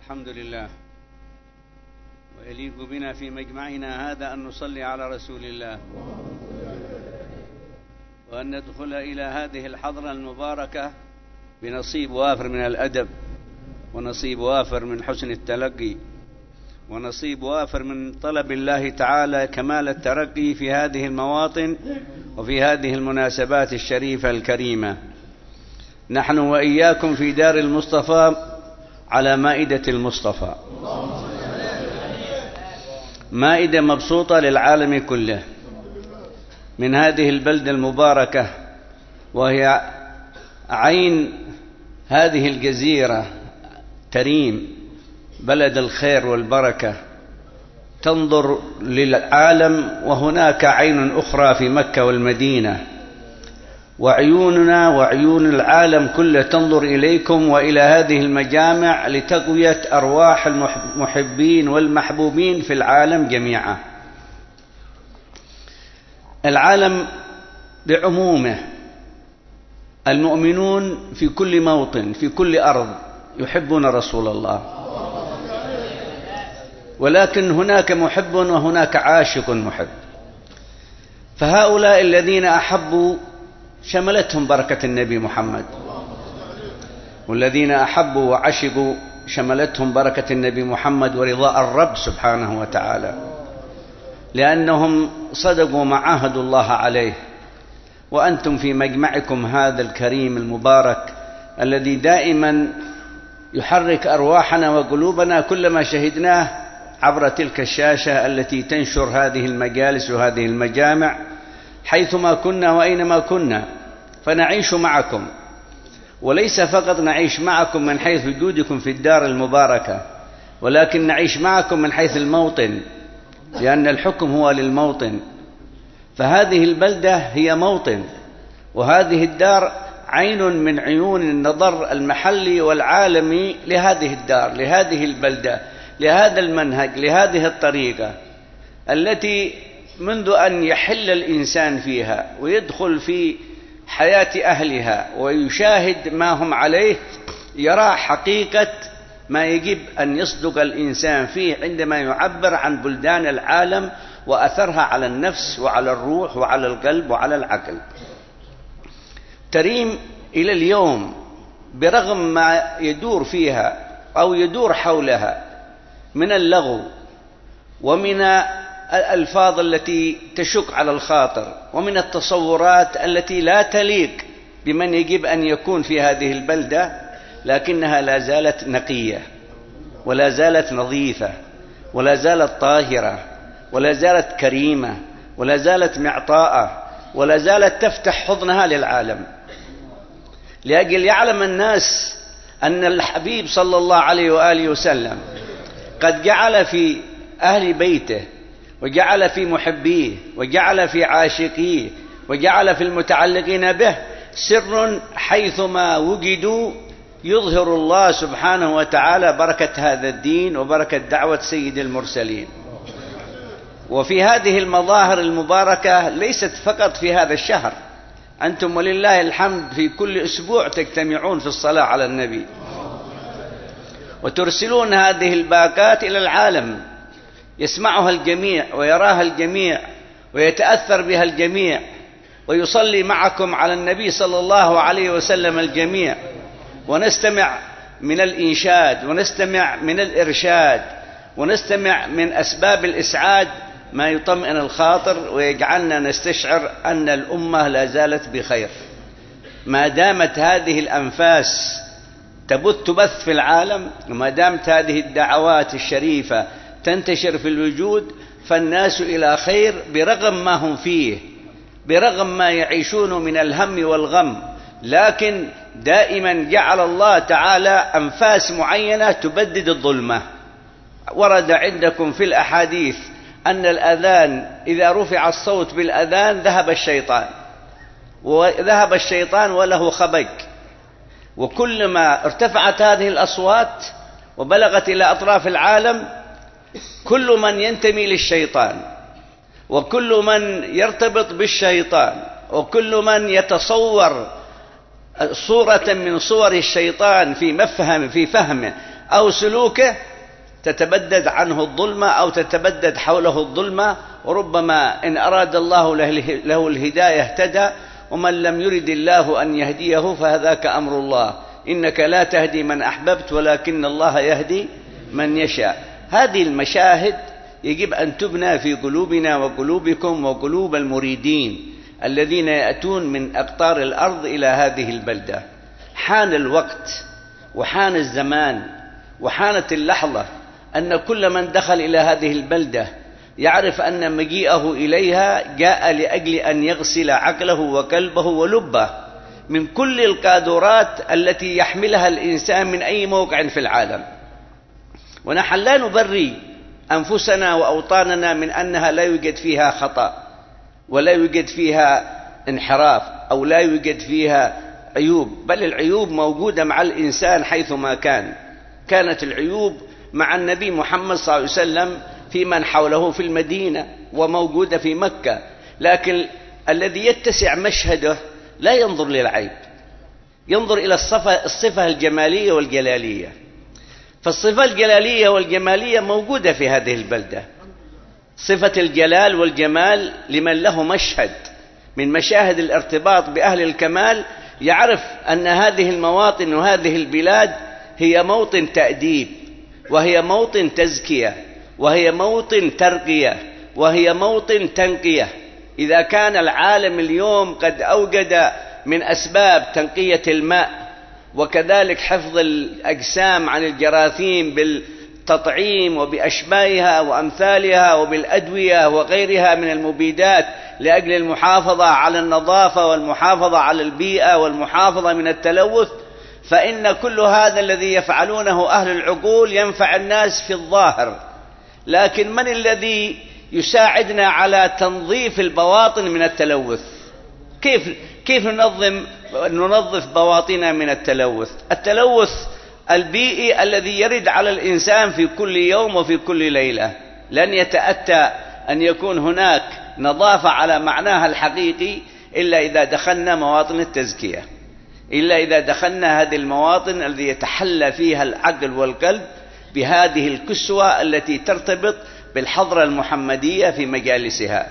الحمد لله. ويليق بنا في مجمعنا هذا أن نصلي على رسول الله، وأن ندخل إلى هذه الحضرة المباركة بنصيب وافر من الأدب، ونصيب وافر من حسن التلقي، ونصيب وافر من طلب الله تعالى كمال الترقي في هذه المواطن وفي هذه المناسبات الشريفة الكريمة. نحن وإياكم في دار المصطفى على مائدة المصطفى، مائدة مبسوطة للعالم كله من هذه البلدة المباركة، وهي عين هذه الجزيرة تريم، بلد الخير والبركة، تنظر للعالم وهناك عين أخرى في مكة والمدينة، وعيوننا وعيون العالم كله تنظر إليكم وإلى هذه المجامع لتقوية أرواح المحبين والمحبوبين في العالم جميعا. العالم بعمومه، المؤمنون في كل موطن في كل أرض يحبون رسول الله، ولكن هناك محب وهناك عاشق محب. فهؤلاء الذين أحبوا شملتهم بركة النبي محمد، والذين أحبوا وعشقوا شملتهم بركة النبي محمد ورضاء الرب سبحانه وتعالى، لأنهم صدقوا ما عاهدوا الله عليه. وأنتم في مجمعكم هذا الكريم المبارك الذي دائما يحرك أرواحنا وقلوبنا كلما شهدناه عبر تلك الشاشة التي تنشر هذه المجالس وهذه المجامع حيثما كنا وأينما كنا، فنعيش معكم، وليس فقط نعيش معكم من حيث وجودكم في الدار المباركة، ولكن نعيش معكم من حيث الموطن، لأن الحكم هو للموطن. فهذه البلدة هي موطن، وهذه الدار عين من عيون النظر المحلي والعالمي لهذه الدار، لهذه البلدة، لهذا المنهج، لهذه الطريقة التي منذ أن يحل الإنسان فيها ويدخل في حياة أهلها ويشاهد ما هم عليه يرى حقيقة ما يجب أن يصدق الإنسان فيه عندما يعبر عن بلدان العالم وأثرها على النفس وعلى الروح وعلى القلب وعلى العقل. تريم إلى اليوم برغم ما يدور فيها أو يدور حولها من اللغو ومن الألفاظ التي تشق على الخاطر ومن التصورات التي لا تليق بمن يجب أن يكون في هذه البلدة، لكنها لا زالت نقية، ولا زالت نظيفة، ولا زالت طاهرة، ولا زالت كريمة، ولا زالت معطاءة، ولا زالت تفتح حضنها للعالم، لأجل يعلم الناس أن الحبيب صلى الله عليه وآله وسلم قد جعل في أهل بيته وجعل في محبيه وجعل في عاشقيه وجعل في المتعلقين به سر حيثما وجدوا يظهر الله سبحانه وتعالى بركة هذا الدين وبركة دعوة سيد المرسلين. وفي هذه المظاهر المباركة ليست فقط في هذا الشهر، أنتم ولله الحمد في كل أسبوع تجتمعون في الصلاة على النبي وترسلون هذه الباقات إلى العالم، يسمعها الجميع ويراها الجميع ويتأثر بها الجميع، ويصلي معكم على النبي صلى الله عليه وسلم الجميع، ونستمع من الإنشاد ونستمع من الإرشاد ونستمع من أسباب الإسعاد ما يطمئن الخاطر ويجعلنا نستشعر أن الأمة لا زالت بخير. ما دامت هذه الأنفاس تبث في العالم، وما دامت هذه الدعوات الشريفة تنتشر في الوجود، فالناس إلى خير برغم ما هم فيه، برغم ما يعيشون من الهم والغم، لكن دائما جعل الله تعالى أنفاس معينة تبدد الظلمة. ورد عندكم في الأحاديث أن الأذان إذا رفع الصوت بالأذان ذهب الشيطان وله خبج، وكلما ارتفعت هذه الأصوات وبلغت إلى أطراف العالم كل من ينتمي للشيطان وكل من يرتبط بالشيطان وكل من يتصور صورة من صور الشيطان في فهمه أو سلوكه تتبدد عنه الظلمة أو تتبدد حوله الظلمة، وربما إن أراد الله له الهداية اهتدى، ومن لم يرد الله أن يهديه فهذاك أمر الله، إنك لا تهدي من أحببت ولكن الله يهدي من يشاء. هذه المشاهد يجب أن تبنى في قلوبنا وقلوبكم وقلوب المريدين الذين يأتون من أقطار الأرض إلى هذه البلدة. حان الوقت وحان الزمان وحانت اللحظة أن كل من دخل إلى هذه البلدة يعرف أن مجيئه إليها جاء لأجل أن يغسل عقله وقلبه ولبه من كل القاذورات التي يحملها الإنسان من أي موقع في العالم. ونحن لا نبري أنفسنا وأوطاننا من أنها لا يوجد فيها خطأ ولا يوجد فيها انحراف أو لا يوجد فيها عيوب، بل العيوب موجودة مع الإنسان حيثما كان. كانت العيوب مع النبي محمد صلى الله عليه وسلم في من حوله في المدينة وموجودة في مكة، لكن الذي يتسع مشهده لا ينظر للعيب، ينظر إلى الصفة الجمالية والجلالية. فالصفة الجلالية والجمالية موجودة في هذه البلدة. صفة الجلال والجمال لمن له مشهد من مشاهد الارتباط بأهل الكمال يعرف أن هذه المواطن وهذه البلاد هي موطن تأديب، وهي موطن تزكية، وهي موطن ترقية، وهي موطن تنقية. إذا كان العالم اليوم قد أوجد من أسباب تنقية الماء وكذلك حفظ الأجسام عن الجراثيم بالتطعيم وبأشباهها وأمثالها وبالأدوية وغيرها من المبيدات لأجل المحافظة على النظافة والمحافظة على البيئة والمحافظة من التلوث، فإن كل هذا الذي يفعلونه أهل العقول ينفع الناس في الظاهر، لكن من الذي يساعدنا على تنظيف البواطن من التلوث؟ كيف ننظف بواطننا من التلوث؟ التلوث البيئي الذي يرد على الإنسان في كل يوم وفي كل ليلة. لن يتأتى أن يكون هناك نظافة على معناها الحقيقي إلا إذا دخلنا مواطن التزكية، إلا إذا دخلنا هذه المواطن التي يتحلى فيها العقل والقلب بهذه الكسوة التي ترتبط بالحضرة المحمدية في مجالسها.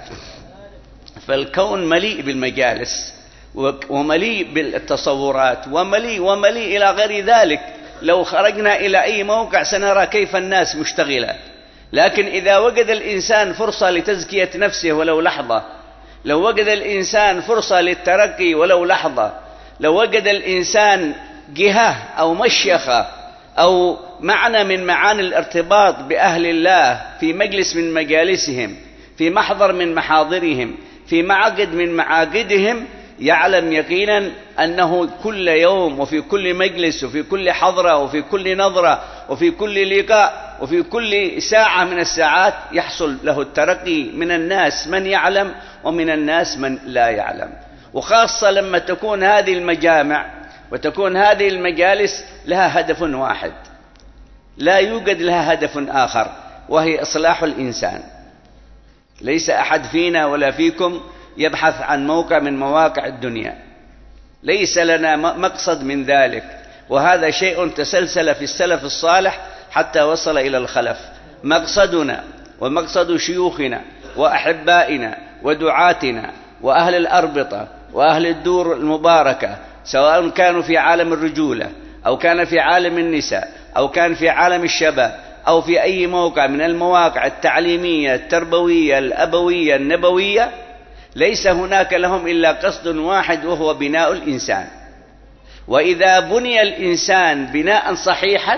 فالكون مليء بالمجالس ومليء بالتصورات ومليء إلى غير ذلك. لو خرجنا إلى أي موقع سنرى كيف الناس مشتغلة، لكن إذا وجد الإنسان فرصة لتزكية نفسه ولو لحظة، لو وجد الإنسان فرصة للترقي ولو لحظة، لو وجد الإنسان جهة أو مشيخة أو معنى من معاني الارتباط بأهل الله في مجلس من مجالسهم، في محضر من محاضرهم، في معقد من معاقدهم، يعلم يقينا أنه كل يوم وفي كل مجلس وفي كل حضرة وفي كل نظرة وفي كل لقاء وفي كل ساعة من الساعات يحصل له الترقي من الناس من يعلم ومن الناس من لا يعلم. وخاصة لما تكون هذه المجامع وتكون هذه المجالس لها هدف واحد، لا يوجد لها هدف آخر، وهي إصلاح الإنسان. ليس أحد فينا ولا فيكم يبحث عن موقع من مواقع الدنيا، ليس لنا مقصد من ذلك، وهذا شيء تسلسل في السلف الصالح حتى وصل إلى الخلف. مقصدنا ومقصد شيوخنا وأحبائنا ودعاتنا وأهل الأربطة وأهل الدور المباركة، سواء كانوا في عالم الرجولة أو كان في عالم النساء أو كان في عالم الشباب أو في أي موقع من المواقع التعليمية التربوية الأبوية النبوية، ليس هناك لهم إلا قصد واحد وهو بناء الإنسان. وإذا بني الإنسان بناء صحيحا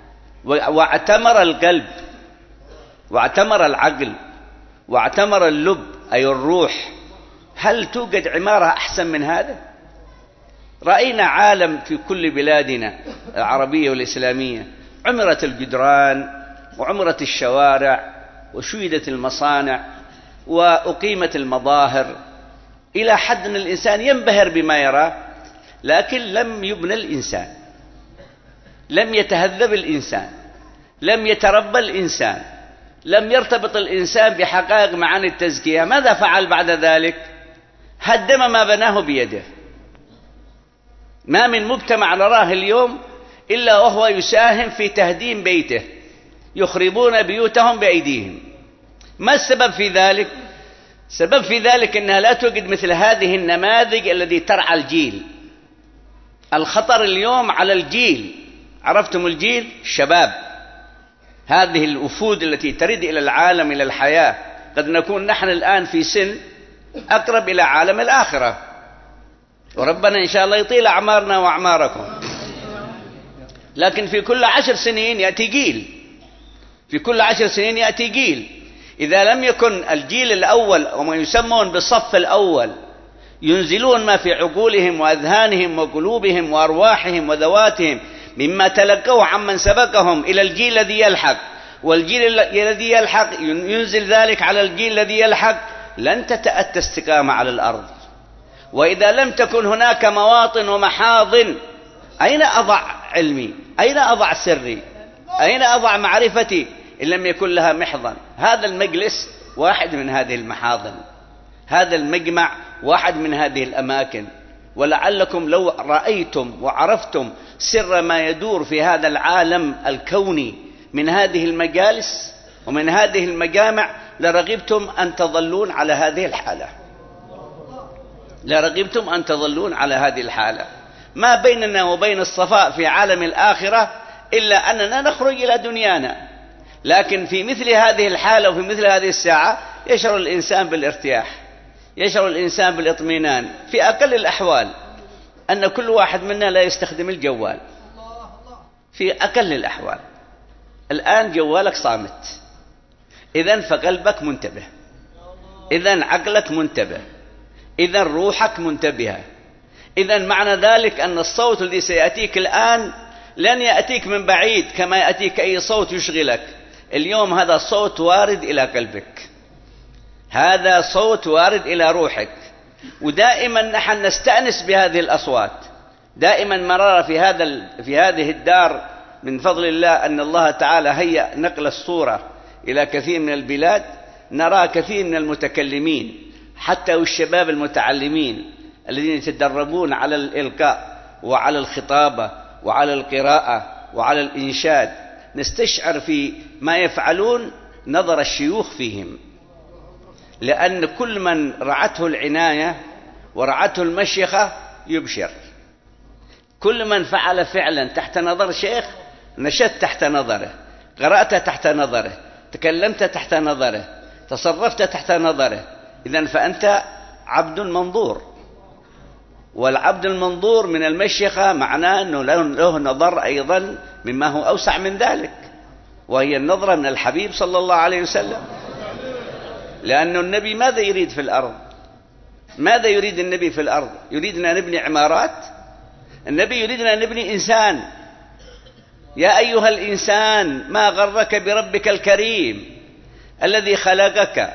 واعتمر القلب واعتمر العقل واعتمر اللب أي الروح، هل توجد عمارة أحسن من هذا؟ رأينا عالم في كل بلادنا العربية والإسلامية عمرت الجدران وعمرت الشوارع وشيدت المصانع وأقيمت المظاهر إلى حد أن الإنسان ينبهر بما يراه، لكن لم يبنى الإنسان، لم يتهذب الإنسان، لم يتربى الإنسان، لم يرتبط الإنسان بحقائق معاني التزكية. ماذا فعل بعد ذلك؟ هدم ما بناه بيده. ما من مجتمع نراه اليوم إلا وهو يساهم في تهديم بيته، يخربون بيوتهم بأيديهم. ما السبب في ذلك؟ السبب في ذلك أنها لا توجد مثل هذه النماذج التي ترعى الجيل. الخطر اليوم على الجيل، عرفتم الجيل؟ الشباب، هذه الوفود التي ترد إلى العالم، إلى الحياة. قد نكون نحن الآن في سن أقرب إلى عالم الآخرة، وربنا إن شاء الله يطيل أعمارنا وأعماركم، لكن في كل 10 سنين يأتي جيل، في كل 10 سنين يأتي جيل. إذا لم يكن الجيل الأول وما يسمون بالصف الأول ينزلون ما في عقولهم وأذهانهم وقلوبهم وأرواحهم وذواتهم مما تلقوه عمن سبقهم إلى الجيل الذي يلحق، والجيل الذي يلحق ينزل ذلك على الجيل الذي يلحق، لن تتأتى استقامة على الأرض. وإذا لم تكن هناك مواطن ومحاضن، أين أضع علمي؟ أين أضع سري؟ أين أضع معرفتي إن لم يكن لها محضن؟ هذا المجلس واحد من هذه المحاضن، هذا المجمع واحد من هذه الأماكن. ولعلكم لو رأيتم وعرفتم سر ما يدور في هذا العالم الكوني من هذه المجالس ومن هذه المجامع لرغبتم أن تظلون على هذه الحالة، لرغبتم أن تظلون على هذه الحالة. ما بيننا وبين الصفاء في عالم الآخرة إلا أننا نخرج إلى دنيانا، لكن في مثل هذه الحالة وفي مثل هذه الساعة يشعر الإنسان بالارتياح، يشعر الإنسان بالاطمئنان. في أقل الأحوال أن كل واحد منا لا يستخدم الجوال، في أقل الأحوال. الآن جوالك صامت، إذن فقلبك منتبه، إذن عقلك منتبه، إذن روحك منتبهة. إذن معنى ذلك أن الصوت الذي سيأتيك الآن لن يأتيك من بعيد كما يأتيك أي صوت يشغلك. اليوم هذا الصوت وارد إلى قلبك، هذا صوت وارد إلى روحك. ودائما نحن نستأنس بهذه الأصوات. دائما مرارا في هذه الدار من فضل الله أن الله تعالى هيأ نقل الصورة إلى كثير من البلاد، نرى كثير من المتكلمين حتى والشباب المتعلمين الذين يتدربون على الإلقاء وعلى الخطابة وعلى القراءة وعلى الإنشاد، نستشعر في ما يفعلون نظر الشيوخ فيهم، لأن كل من رعته العناية ورعته المشيخة يبشر. كل من فعل فعلا تحت نظر شيخ نشدت تحت نظره، قرأت تحت نظره، تكلمت تحت نظره، تصرفت تحت نظره، إذن فأنت عبد منظور. والعبد المنظور من المشيخة معناه أنه له نظر أيضا مما هو أوسع من ذلك، وهي النظرة من الحبيب صلى الله عليه وسلم. لأن النبي ماذا يريد في الأرض؟ ماذا يريد النبي في الأرض؟ يريدنا نبني عمارات؟ النبي يريدنا نبني إنسان. يا أيها الإنسان ما غرك بربك الكريم الذي خلقك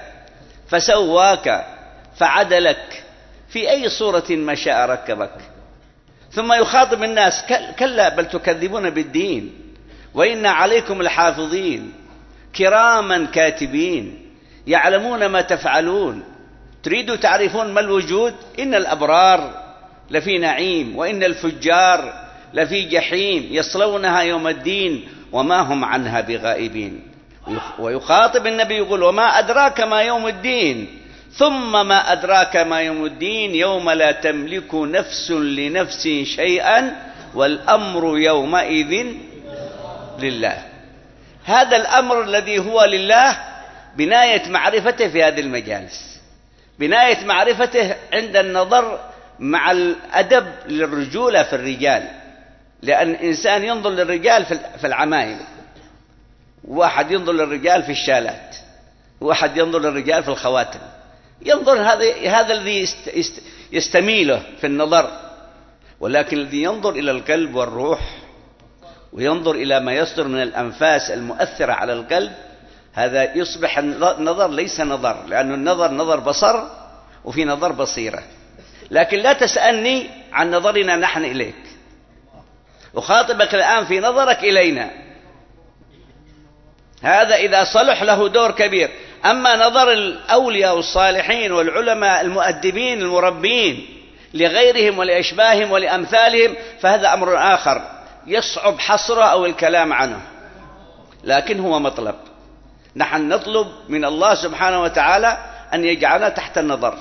فسواك فعدلك في أي صورة ما شاء ركبك. ثم يخاطب الناس: كلا بل تكذبون بالدين وإن عليكم الحافظين كراما كاتبين يعلمون ما تفعلون. تريدوا تعرفون ما الوجود؟ إن الأبرار لفي نعيم وإن الفجار لفي جحيم يصلونها يوم الدين وما هم عنها بغائبين. ويخاطب النبي يقول: وما أدراك ما يوم الدين ثم ما أدراك ما يوم الدين يوم لا تملك نفس لنفس شيئا والأمر يومئذ لله. هذا الأمر الذي هو لله بناية معرفته في هذه المجالس، بناية معرفته عند النظر مع الأدب للرجولة في الرجال. لأن الإنسان ينظر للرجال في العمايل، واحد ينظر للرجال في الشالات، واحد ينظر للرجال في الخواتم، ينظر هذا الذي يستميله في النظر. ولكن الذي ينظر إلى القلب والروح وينظر إلى ما يصدر من الأنفاس المؤثرة على القلب، هذا يصبح النظر ليس نظر، لأن النظر نظر بصر وفي نظر بصيرة. لكن لا تسألني عن نظرنا نحن إليك، أخاطبك الآن في نظرك إلينا. هذا إذا صلح له دور كبير. أما نظر الأولياء والصالحين والعلماء المؤدبين المربين لغيرهم ولأشباههم ولأمثالهم فهذا أمر آخر. يصعب حصره أو الكلام عنه، لكن هو مطلب. نحن نطلب من الله سبحانه وتعالى أن يجعلنا تحت النظر،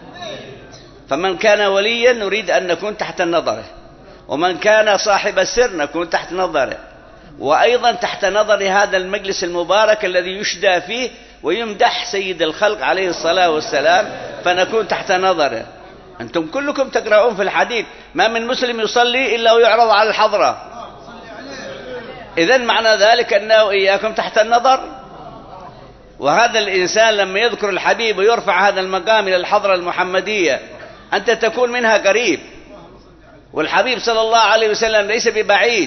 فمن كان وليا نريد أن نكون تحت نظره، ومن كان صاحب السر نكون تحت نظره، وأيضا تحت نظر هذا المجلس المبارك الذي يشدى فيه ويمدح سيد الخلق عليه الصلاة والسلام، فنكون تحت نظره. أنتم كلكم تقرؤون في الحديث: ما من مسلم يصلي إلا ويعرض على الحضرة. إذن معنى ذلك أنه إياكم تحت النظر. وهذا الإنسان لما يذكر الحبيب ويرفع هذا المقام إلى الحضرة المحمدية أنت تكون منها قريب، والحبيب صلى الله عليه وسلم ليس ببعيد.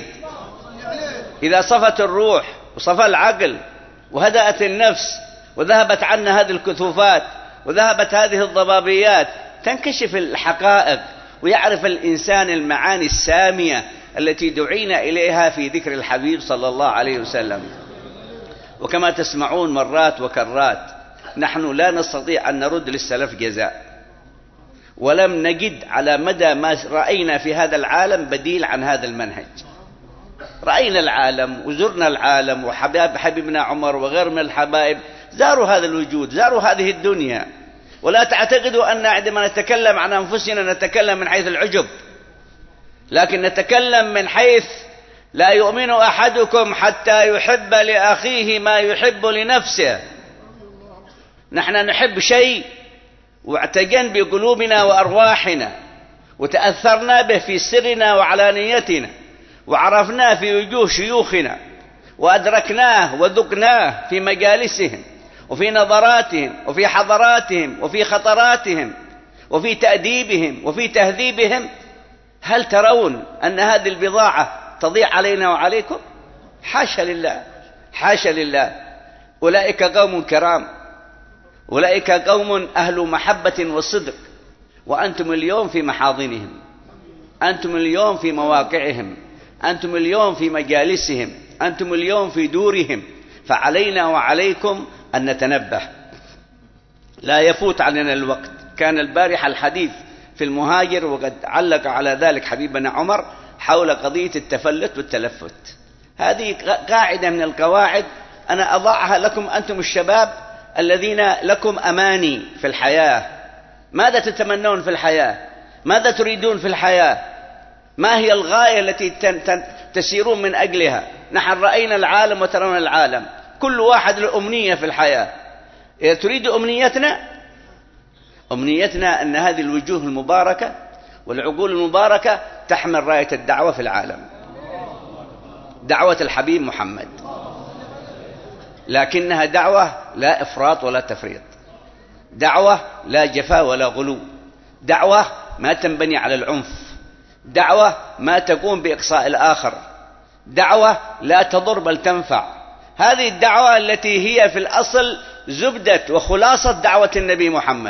إذا صفت الروح وصفى العقل وهدأت النفس وذهبت عنا هذه الكثوفات وذهبت هذه الضبابيات تنكشف الحقائق، ويعرف الإنسان المعاني السامية التي دعينا إليها في ذكر الحبيب صلى الله عليه وسلم. وكما تسمعون مرات وكرات نحن لا نستطيع أن نرد للسلف جزاء، ولم نجد على مدى ما رأينا في هذا العالم بديل عن هذا المنهج. رأينا العالم وزرنا العالم، وحبيبنا عمر وغير من الحبائب زاروا هذا الوجود، زاروا هذه الدنيا. ولا تعتقدوا أن عندما نتكلم عن أنفسنا نتكلم من حيث العجب، لكن نتكلم من حيث لا يؤمن أحدكم حتى يحب لأخيه ما يحب لنفسه. نحن نحب شيء واعتجن بقلوبنا وأرواحنا، وتأثرنا به في سرنا وعلانيتنا، وعرفناه في وجوه شيوخنا، وأدركناه وذقناه في مجالسهم وفي نظراتهم وفي حضراتهم وفي خطراتهم وفي تأديبهم وفي تهذيبهم. هل ترون أن هذه البضاعة تضيع علينا وعليكم؟ حاشا لله، حاشا لله. أولئك قوم كرام، أولئك قوم أهل محبة وصدق، وأنتم اليوم في محاضنهم، أنتم اليوم في مواقعهم، أنتم اليوم في مجالسهم، أنتم اليوم في دورهم. فعلينا وعليكم أن نتنبه، لا يفوت علينا الوقت. كان البارحة الحديث في المهاجر، وقد علق على ذلك حبيبنا عمر حول قضية التفلت والتلفت. هذه قاعدة من القواعد أنا أضعها لكم أنتم الشباب الذين لكم أماني في الحياة. ماذا تتمنون في الحياة؟ ماذا تريدون في الحياة؟ ما هي الغاية التي تسيرون من أجلها؟ نحن رأينا العالم وترون العالم، كل واحد له أمنية في الحياة. إذا تريد أمنيتنا، أمنيتنا أن هذه الوجوه المباركة والعقول المباركة تحمل راية الدعوة في العالم، دعوة الحبيب محمد، لكنها دعوة لا إفراط ولا تفريط، دعوة لا جفاء ولا غلو، دعوة ما تنبني على العنف، دعوة ما تقوم بإقصاء الآخر، دعوة لا تضر بل تنفع. هذه الدعوة التي هي في الأصل زبدة وخلاصة دعوة النبي محمد،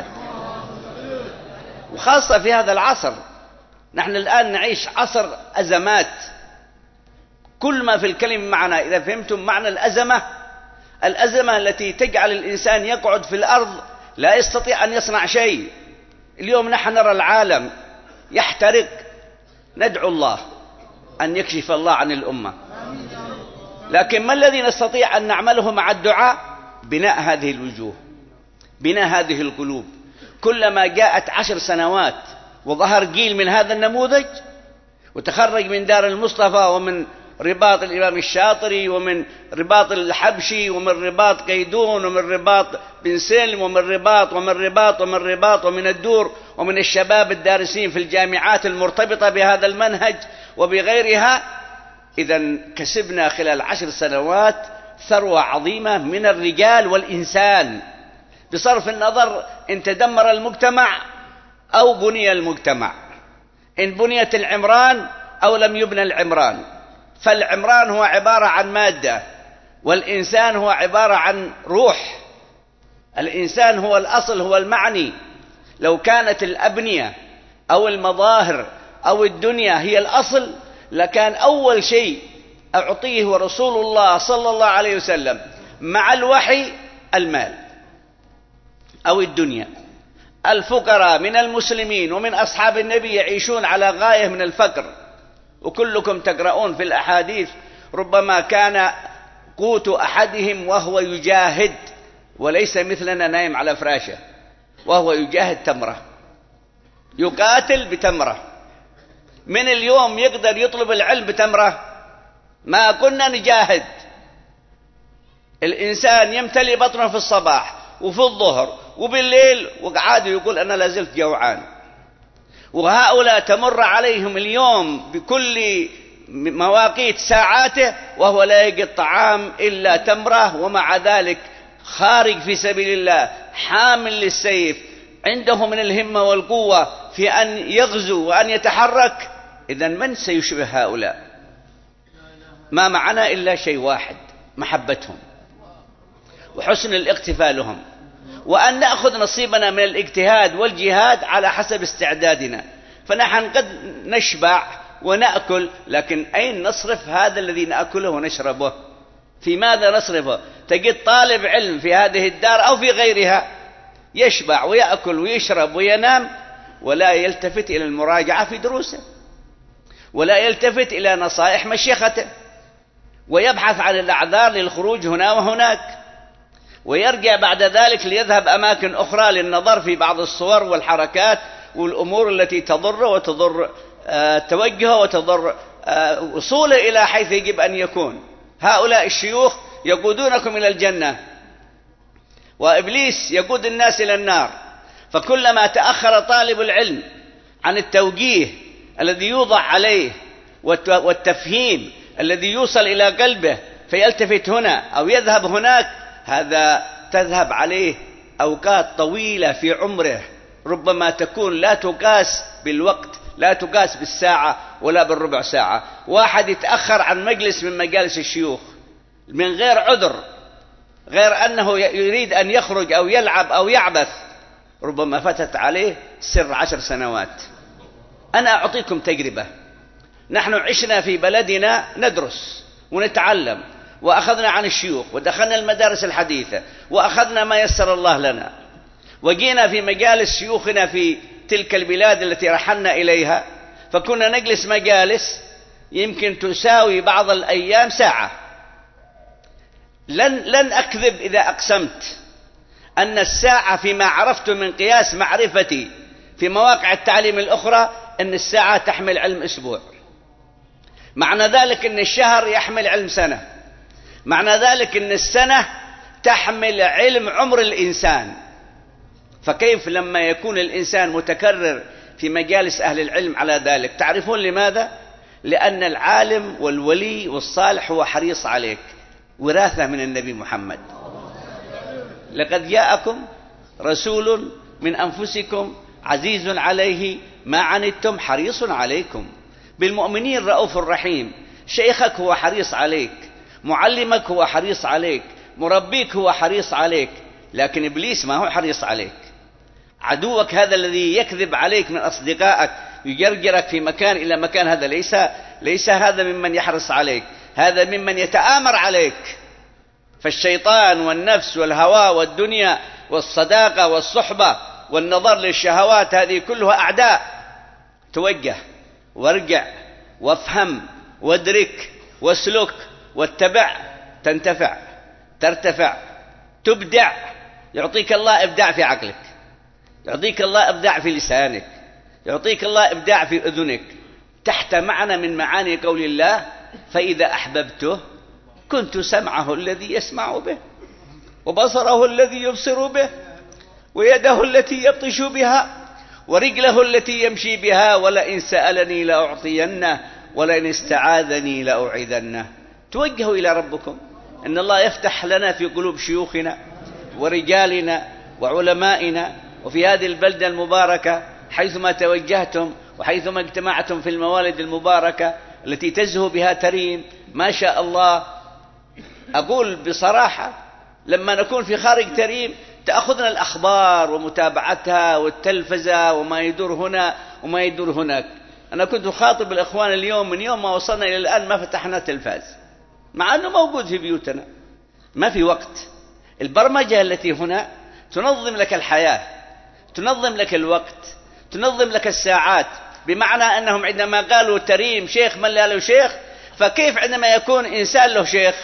وخاصة في هذا العصر. نحن الآن نعيش عصر أزمات، كل ما في الكلمة معنا. إذا فهمتم معنى الأزمة، الأزمة التي تجعل الإنسان يقعد في الأرض لا يستطيع أن يصنع شيء. اليوم نحن نرى العالم يحترق، ندعو الله أن يكشف الله عن الأمة، لكن ما الذي نستطيع أن نعمله مع الدعاء؟ بناء هذه الوجوه، بناء هذه القلوب. كلما جاءت 10 سنوات وظهر جيل من هذا النموذج وتخرج من دار المصطفى ومن رباط الإمام الشاطري ومن رباط الحبشي ومن رباط قيدون ومن رباط بن سلم ومن رباط ومن الدور ومن الشباب الدارسين في الجامعات المرتبطة بهذا المنهج وبغيرها، إذن كسبنا خلال 10 سنوات ثروة عظيمة من الرجال والإنسان، بصرف النظر إن تدمر المجتمع أو بني المجتمع، إن بنيت العمران أو لم يبنى العمران. فالعمران هو عبارة عن مادة، والإنسان هو عبارة عن روح. الإنسان هو الأصل، هو المعني. لو كانت الأبنية أو المظاهر أو الدنيا هي الأصل لكان أول شيء أعطيه رسول الله صلى الله عليه وسلم مع الوحي المال أو الدنيا. الفقراء من المسلمين ومن أصحاب النبي يعيشون على غاية من الفقر وكلكم تقرؤون في الأحاديث ربما كان قوت أحدهم وهو يجاهد، وليس مثلنا نايم على فراشه، وهو يجاهد تمرة، يقاتل بتمرة. من اليوم يقدر يطلب العلم بتمرة؟ ما كنا نجاهد. الإنسان يمتلي بطنه في الصباح وفي الظهر وبالليل وقعد يقول أنا لازلت جوعان، وهؤلاء تمر عليهم اليوم بكل مواقيت ساعاته وهو لا يجد طعام إلا تمرة، ومع ذلك خارج في سبيل الله حامل للسيف، عنده من الهمة والقوة في أن يغزو وأن يتحرك. إذن من سيشبه هؤلاء؟ ما معنا إلا شيء واحد: محبتهم وحسن الاقتفاء لهم، وأن نأخذ نصيبنا من الاجتهاد والجهاد على حسب استعدادنا. فنحن قد نشبع ونأكل، لكن أين نصرف هذا الذي نأكله ونشربه؟ في ماذا نصرفه؟ تجد طالب علم في هذه الدار أو في غيرها يشبع ويأكل ويشرب وينام، ولا يلتفت إلى المراجعة في دروسه، ولا يلتفت إلى نصائح مشيخته، ويبحث عن الأعذار للخروج هنا وهناك، ويرجع بعد ذلك ليذهب أماكن أخرى للنظر في بعض الصور والحركات والأمور التي تضر وتضر توجهه وتضر وصوله إلى حيث يجب أن يكون. هؤلاء الشيوخ يقودونكم إلى الجنة، وإبليس يقود الناس إلى النار. فكلما تأخر طالب العلم عن التوجيه الذي يوضع عليه والتفهيم الذي يوصل إلى قلبه فيلتفت هنا أو يذهب هناك، هذا تذهب عليه أوقات طويلة في عمره، ربما تكون لا تقاس بالوقت، لا تقاس بالساعة ولا بالربع ساعة. واحد يتأخر عن مجلس من مجالس الشيوخ من غير عذر، غير أنه يريد أن يخرج أو يلعب أو يعبث، ربما فتت عليه سر 10 سنوات. أنا أعطيكم تجربة. نحن عشنا في بلدنا ندرس ونتعلم، وأخذنا عن الشيوخ، ودخلنا المدارس الحديثة، وأخذنا ما يسر الله لنا، وجينا في مجالس شيوخنا في تلك البلاد التي رحلنا إليها، فكنا نجلس مجالس يمكن تساوي بعض الأيام ساعة. لن أكذب إذا أقسمت أن الساعة فيما عرفت من قياس معرفتي في مواقع التعليم الأخرى أن الساعة تحمل علم أسبوع، معنى ذلك أن الشهر يحمل علم سنة، معنى ذلك أن السنة تحمل علم عمر الإنسان. فكيف لما يكون الإنسان متكرر في مجالس أهل العلم على ذلك؟ تعرفون لماذا؟ لأن العالم والولي والصالح هو حريص عليك، وراثة من النبي محمد. لقد جاءكم رسول من أنفسكم عزيز عليه ما عنتم حريص عليكم بالمؤمنين رؤوف رحيم. شيخك هو حريص عليك، معلمك هو حريص عليك، مربيك هو حريص عليك، لكن إبليس ما هو حريص عليك. عدوك هذا الذي يكذب عليك من أصدقائك يجرجرك في مكان إلى مكان، هذا ليس هذا ممن يحرص عليك، هذا ممن يتآمر عليك. فالشيطان والنفس والهوى والدنيا والصداقة والصحبة والنظر للشهوات هذه كلها أعداء. توجه وارجع وافهم وادرك واسلك واتبع، تنتفع، ترتفع، تبدع. يعطيك الله إبداع في عقلك، يعطيك الله إبداع في لسانك، يعطيك الله إبداع في أذنك، تحت معنى من معاني قول الله: فإذا أحببته كنت سمعه الذي يسمع به، وبصره الذي يبصر به، ويده التي يبطش بها، ورجله التي يمشي بها، ولئن سألني لأعطينه، ولئن استعاذني لأعيذنه. توجهوا إلى ربكم. إن الله يفتح لنا في قلوب شيوخنا ورجالنا وعلمائنا، وفي هذه البلدة المباركة حيثما توجهتم وحيثما اجتمعتم في الموالد المباركة التي تزهو بها تريم ما شاء الله. أقول بصراحة لما نكون في خارج تريم تأخذنا الأخبار ومتابعتها والتلفزة وما يدور هنا وما يدور هناك. أنا كنت أخاطب الإخوان اليوم، من يوم ما وصلنا إلى الآن ما فتحنا تلفاز، مع أنه موجود في بيوتنا، ما في وقت. البرمجة التي هنا تنظم لك الحياة، تنظم لك الوقت، تنظم لك الساعات. بمعنى أنهم عندما قالوا تريم شيخ من لا له شيخ، فكيف عندما يكون إنسان له شيخ؟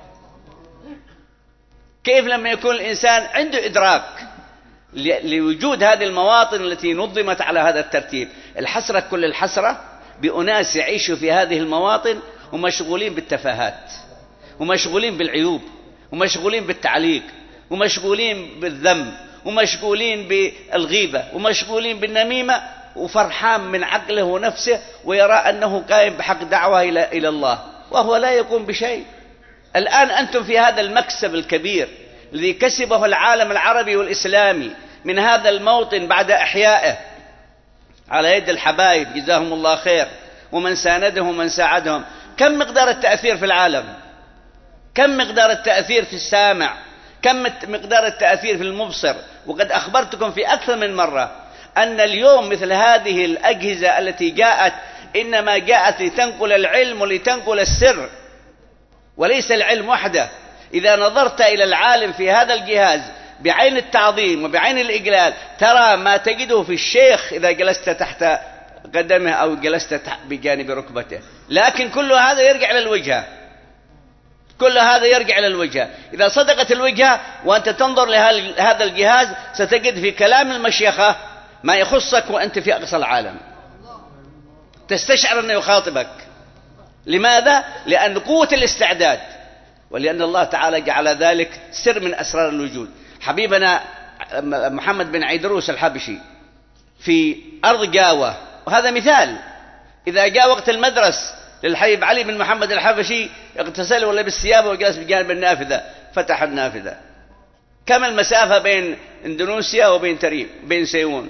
كيف لما يكون الإنسان عنده إدراك لوجود هذه المواطن التي نظمت على هذا الترتيب؟ الحسرة كل الحسرة بأناس يعيشوا في هذه المواطن ومشغولين بالتفاهات، ومشغولين بالعيوب، ومشغولين بالتعليق، ومشغولين بالذم، ومشغولين بالغيبة، ومشغولين بالنميمة، وفرحان من عقله ونفسه ويرى أنه قائم بحق دعوة إلى الله وهو لا يقوم بشيء. الآن أنتم في هذا المكسب الكبير الذي كسبه العالم العربي والإسلامي من هذا الموطن بعد إحيائه على يد الحبايب جزاهم الله خير ومن ساندهم ومن ساعدهم. كم مقدار التأثير في العالم؟ كم مقدار التأثير في السامع؟ كم مقدار التأثير في المبصر؟ وقد أخبرتكم في أكثر من مرة أن اليوم مثل هذه الأجهزة التي جاءت إنما جاءت لتنقل العلم ولتنقل السر وليس العلم وحده. إذا نظرت إلى العالم في هذا الجهاز بعين التعظيم وبعين الإجلال ترى ما تجده في الشيخ إذا جلست تحت قدمه أو جلست بجانب ركبته، لكن كل هذا يرجع إلى الوجهة، كل هذا يرجع إلى الوجهة. إذا صدقت الوجهة وأنت تنظر لهذا الجهاز ستجد في كلام المشيخة ما يخصك وأنت في أقصى العالم، تستشعر أنه يخاطبك. لماذا؟ لأن قوة الاستعداد، ولأن الله تعالى جعل ذلك سر من أسرار الوجود. حبيبنا محمد بن عيدروس الحبشي في أرض جاوة، وهذا مثال، إذا جاء وقت المدرس للحبيب علي بن محمد الحبشي اغتسل ولبس ثيابه وجلس بجانب النافذة، فتح النافذة. كم المسافة بين اندونيسيا وبين تريم بين سيئون؟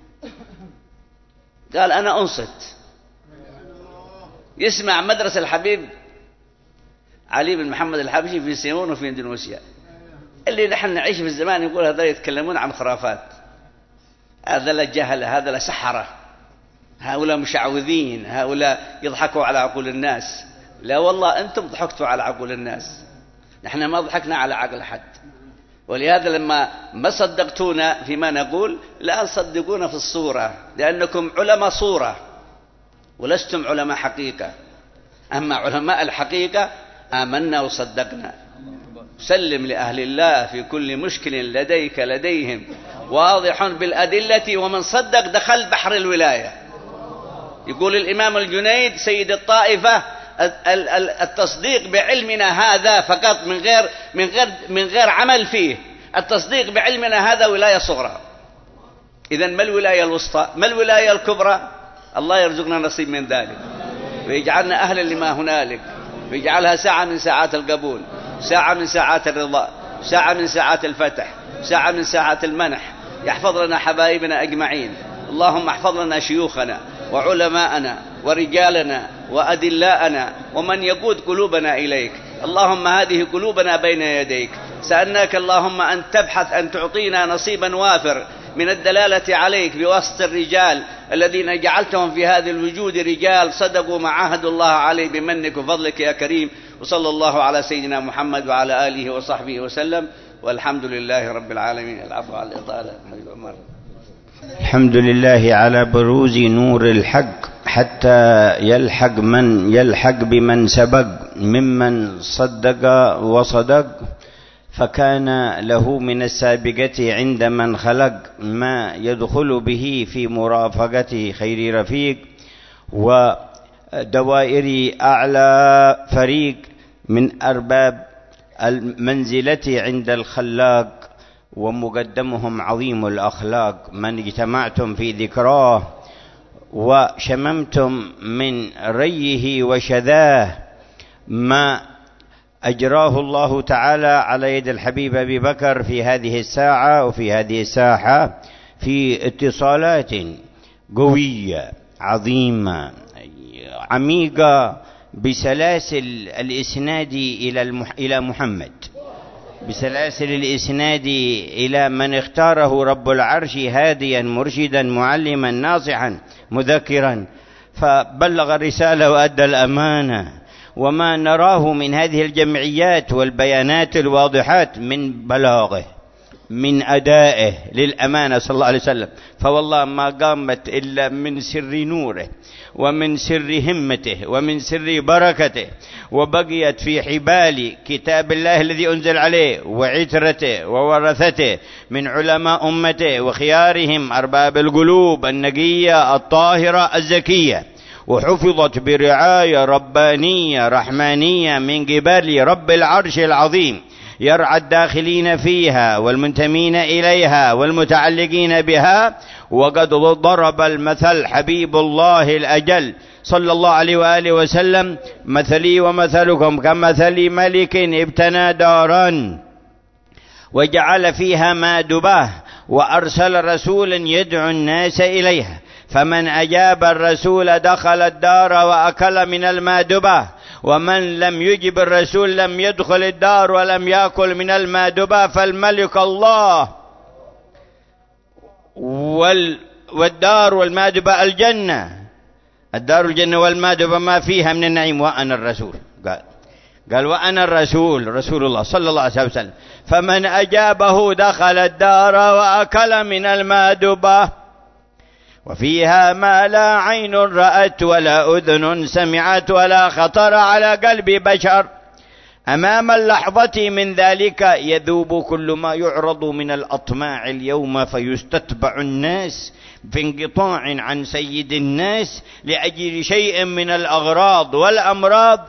قال أنا أنصت، يسمع مدرسة الحبيب علي بن محمد الحبشي في سيئون وفي اندونيسيا. اللي نحن نعيش في الزمان يقول هذا يتكلمون عن خرافات، هذا لا جهل، هذا لا سحرة، هؤلاء مشعوذين، هؤلاء يضحكوا على عقول الناس. لا والله أنتم ضحكتوا على عقول الناس، نحن ما ضحكنا على عقل حد. ولهذا لما ما صدقتونا فيما نقول لا تصدقونا في الصورة، لأنكم علماء صورة ولستم علماء حقيقة. أما علماء الحقيقة آمنا وصدقنا. سلم لأهل الله في كل مشكل لديك لديهم واضح بالأدلة، ومن صدق دخل بحر الولاية. يقول الإمام الجنيد سيد الطائفة التصديق بعلمنا هذا فقط من غير عمل فيه، التصديق بعلمنا هذا ولاية صغرى. إذن ما الولاية الوسطى؟ ما الولاية الكبرى؟ الله يرزقنا نصيب من ذلك ويجعلنا أهلا لما هنالك، ويجعلها ساعة من ساعات القبول، ساعة من ساعات الرضا، ساعة من ساعات الفتح، ساعة من ساعات المنح. يحفظ لنا حبايبنا أجمعين. اللهم احفظ لنا شيوخنا وعلماءنا ورجالنا وأدلاءنا ومن يقود قلوبنا إليك. اللهم هذه قلوبنا بين يديك، سألناك اللهم أن تبحث أن تعطينا نصيبا وافر من الدلالة عليك بواسطة الرجال الذين جعلتهم في هذا الوجود رجال صدقوا ما عاهدوا الله عليه بمنك وفضلك يا كريم. وصلى الله على سيدنا محمد وعلى آله وصحبه وسلم، والحمد لله رب العالمين. العفو على الإطالة. الحمد لله على بروز نور الحق حتى يلحق من يلحق بمن سبق ممن صدق وصدق، فكان له من السابقة عند من خلق ما يدخل به في مرافقته خير رفيق ودوائر أعلى فريق من أرباب المنزلة عند الخلاق، ومقدمهم عظيم الأخلاق من اجتمعتم في ذكراه وشممتم من ريه وشذاه ما أجراه الله تعالى على يد الحبيب أبي بكر في هذه الساعة وفي هذه الساحة في اتصالات قوية عظيمة عميقة بسلاسل الإسناد إلى محمد، بسلاسل الإسناد إلى من اختاره رب العرش هاديا مرشدا معلما ناصحا مذكرا، فبلغ الرسالة وأدى الأمانة. وما نراه من هذه الجمعيات والبيانات الواضحات من بلاغه من أدائه للأمانة صلى الله عليه وسلم، فوالله ما قامت إلا من سر نوره ومن سر همته ومن سر بركته، وبقيت في حبال كتاب الله الذي أنزل عليه وعترته وورثته من علماء أمته وخيارهم أرباب القلوب النقية الطاهرة الزكية، وحفظت برعاية ربانية رحمانية من قبل رب العرش العظيم، يرعى الداخلين فيها والمنتمين إليها والمتعلقين بها. وقد ضرب المثل حبيب الله الأجل صلى الله عليه وآله وسلم: مثلي ومثلكم كمثل ملك ابتنى دارا وجعل فيها مادبة وأرسل رسولا يدعو الناس إليها، فمن أجاب الرسول دخل الدار وأكل من المادبة، ومن لم يجب الرسول لم يدخل الدار ولم يأكل من المادبة. فالملك الله والدار والمادبة الجنة، الدار الجنة والمادبة ما فيها من النعيم، وأنا الرسول. قال وأنا الرسول، رسول الله صلى الله عليه وسلم، فمن أجابه دخل الدار وأكل من المادبة، وفيها ما لا عين رأت ولا أذن سمعت ولا خطر على قلب بشر. أمام اللحظة من ذلك يذوب كل ما يعرض من الأطماع اليوم، فيستتبع الناس في انقطاع عن سيد الناس لأجل شيء من الأغراض والأمراض،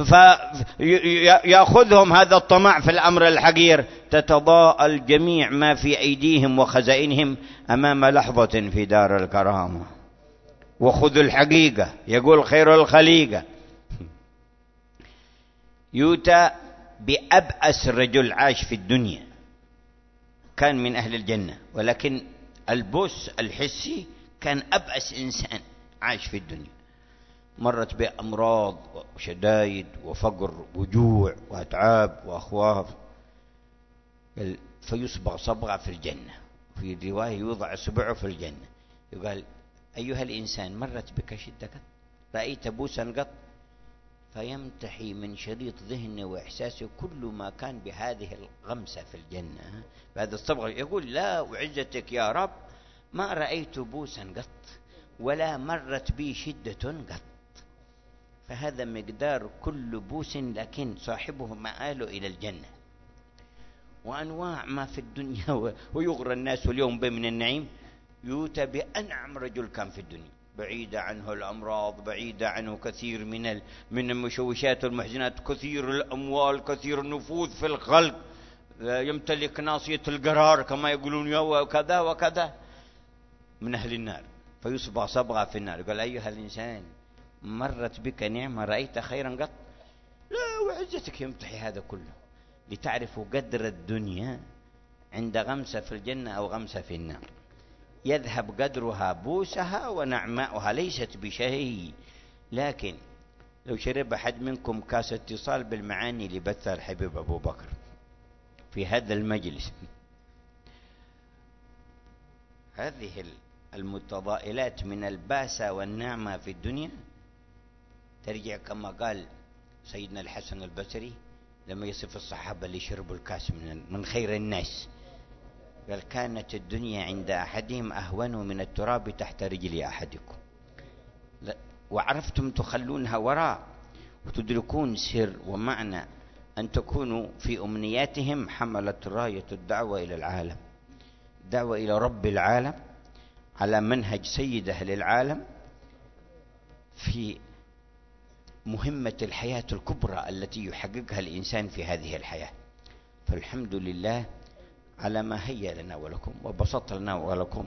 فيأخذهم هذا الطمع في الأمر الحقير، تتضاءل جميع ما في أيديهم وخزائنهم أمام لحظة في دار الكرامة. وخذوا الحقيقة، يقول خير الخليقة: يؤتى بأبأس رجل عاش في الدنيا، كان من أهل الجنة، ولكن البؤس الحسي كان أبأس إنسان عاش في الدنيا، مرت بأمراض وشدائد وفقر وجوع وأتعاب وأخواف، فيصبغ صبغة في الجنة. في رواية يوضع صبعه في الجنة، يقال: أيها الإنسان مرت بك شدة قط؟ رأيت بؤسا قط؟ فيمتحي من شريط ذهنه وإحساسه كل ما كان بهذه الغمسة في الجنة، بهذا الصبغة، يقول: لا وعزتك يا رب ما رأيت بوسا قط ولا مرت بي شدة قط. فهذا مقدار كل بوس، لكن صاحبه مآله إلى الجنة. وأنواع ما في الدنيا ويغرى الناس اليوم من النعيم. يؤتى بأنعم رجل كان في الدنيا، بعيدة عنه الأمراض، بعيدة عنه كثير من المشوشات والمحزنات، كثير الأموال، كثير النفوذ في الخلق، يمتلك ناصية القرار كما يقولون، وكذا وكذا، من أهل النار، فيصبغ صبغة في النار. قال: أيها الإنسان مرت بك نعمة رأيت خيرا قط؟ لا وعزتك يمتحي هذا كله لتعرفوا قدر الدنيا عند غمسة في الجنة أو غمسة في النار. يذهب قدرها بوسها ونعماؤها، ليست بشيء. لكن لو شرب أحد منكم كاس اتصال بالمعاني لبثها الحبيب أبو بكر في هذا المجلس، هذه المتضائلات من الباسة والنعمة في الدنيا ترجع كما قال سيدنا الحسن البصري لما يصف الصحابة اللي شربوا الكاس من خير الناس، قال: كانت الدنيا عند أحدهم أهون من التراب تحت رجل أحدكم، وعرفتم تخلونها وراء وتدركون سر ومعنى أن تكونوا في أمنياتهم حملة راية الدعوة إلى العالم، دعوة إلى رب العالم على منهج سيد أهل العالم في مهمة الحياة الكبرى التي يحققها الإنسان في هذه الحياة. فالحمد لله على ما هيأ لنا ولكم وبسط لنا ولكم،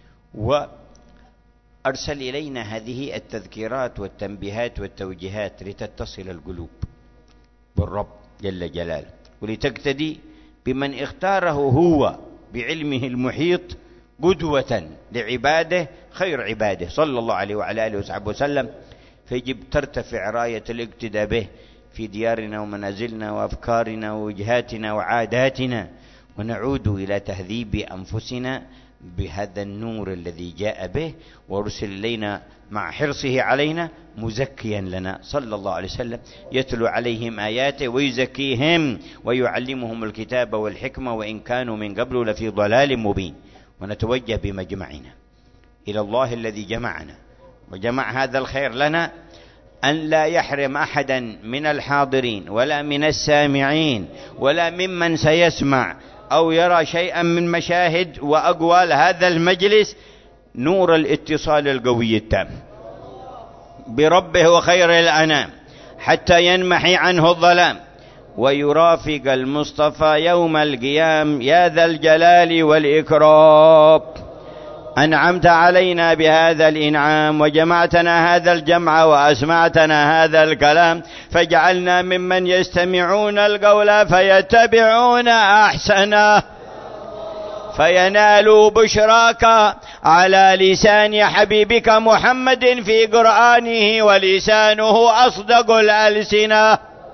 وأرسل إلينا هذه التذكيرات والتنبيهات والتوجيهات لتتصل القلوب بالرب جل جلاله، ولتقتدي بمن اختاره هو بعلمه المحيط قدوة لعباده خير عباده صلى الله عليه وعلى آله وصحبه وسلم. فيجب ترتفع راية الاقتداء به في ديارنا ومنازلنا وأفكارنا ووجهاتنا وعاداتنا، ونعود إلى تهذيب أنفسنا بهذا النور الذي جاء به ورسل إلينا مع حرصه علينا مزكيا لنا صلى الله عليه وسلم، يتلو عليهم آياته ويزكيهم ويعلمهم الكتاب والحكمة وإن كانوا من قبل لفي ضلال مبين. ونتوجه بمجمعنا إلى الله الذي جمعنا وجمع هذا الخير لنا، أن لا يحرم أحدا من الحاضرين ولا من السامعين ولا ممن سيسمع أو يرى شيئا من مشاهد وأقوال هذا المجلس نور الاتصال القوي التام بربه وخير الأنام حتى ينمحي عنه الظلام ويرافق المصطفى يوم القيام يا ذا الجلال والإكرام. أنعمت علينا بهذا الإنعام وجمعتنا هذا الجمع وأسمعتنا هذا الكلام، فاجعلنا ممن يستمعون القول فيتبعون أحسنه، فينالوا بشراك على لسان حبيبك محمد في قرآنه ولسانه أصدق الألسنة.